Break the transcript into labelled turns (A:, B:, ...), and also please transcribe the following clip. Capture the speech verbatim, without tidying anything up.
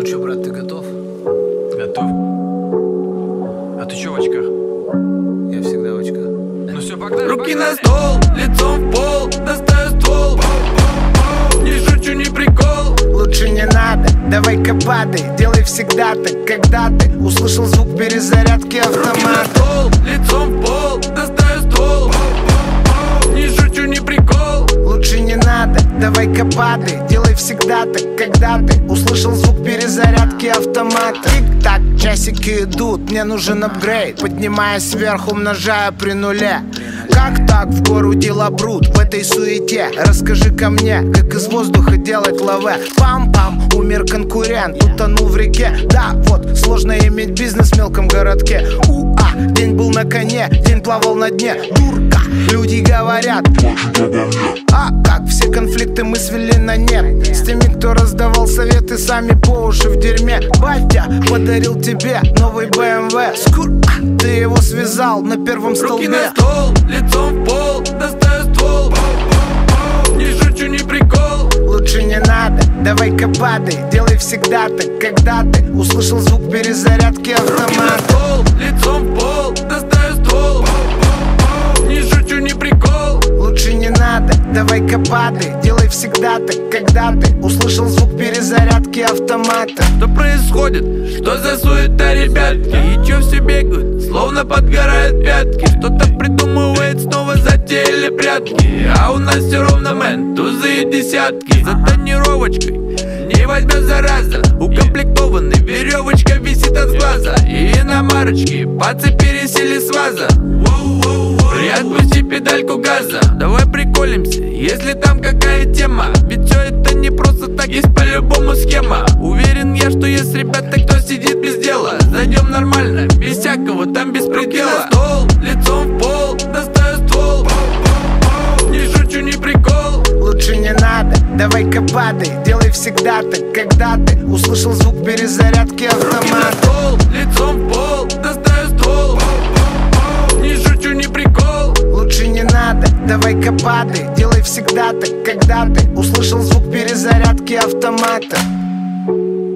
A: Ну чё, брат, ты готов?
B: Готов. А ты чё в очках?
A: Я всегда в очках.
B: Ну все, погнали.
C: Руки
B: погнали.
C: на стол, лицом в пол, достаю ствол. Не шучу, не прикол.
D: Лучше не надо, давай-ка падай. Делай всегда так, когда ты услышал звук перезарядки
C: Руки на
D: автомата.
C: стол, лицом в пол, достаю ствол. Не шучу, не прикол.
D: Лучше не надо, давай-ка падай. Делай всегда так, когда ты услышал звук перезарядки автомата. Тик-так, часики идут, мне нужен апгрейд. Поднимаясь сверху, умножая при нуле. Как так в гору дела брут в этой суете? Расскажи-ка мне, как из воздуха делать лаве. Пам-пам, умер конкурент, утонул в реке. Да, вот, сложно иметь бизнес в мелком городке. У-а, день был на коне, день плавал на дне. Дурка, люди говорят. А как все конфликты мы свели на нет. С теми, кто раздавал советы, сами по уши в дерьме. Батя подарил тебе новый бэ эм вэ. Скур, а, ты его связал на первом столбе.
C: Руки на стол, лицом в пол, достаю ствол. Не шучу, не прикол.
D: Лучше не надо, давай-ка падай. Делай всегда так, когда ты услышал звук перезарядки
C: Руки на
D: автомата.
C: стол, лицом в пол, достаю ствол. Не шучу, не прикол.
D: Лучше не надо, давай-ка падай. Делай всегда так, когда ты услышал звук перезарядки автомата.
C: Что происходит? Что за суета, ребятки? И чё все бегают, словно подгорают пятки? Что-то придумывает, снова затеяли прятки. А у нас все ровно, мэн, тузы и десятки. За тонировочкой не возьмет зараза. Укомплектованный, веревочка висит от глаза. И иномарочки по цепи пересели с ваза. Приотпусти педальку газа. Давай приколимся, если там какая тема. Ведь все это не просто так, есть по-любому схема. Уверен я, что есть ребята, кто сидит без дела. Зайдем нормально, без всякого там беспредела. Руки на стол, лицом в пол, достаю ствол. Не шучу, не прикол.
D: Лучше не надо, давай-ка падай. Делай всегда так, когда ты услышал звук перезарядки
C: Руки на
D: автомата.
C: стол, лицом в пол, достаю ствол. Не шучу, не прикол.
D: Лучше не надо, давай-ка падай. Делай всегда так, когда ты услышал звук перезарядки автомата.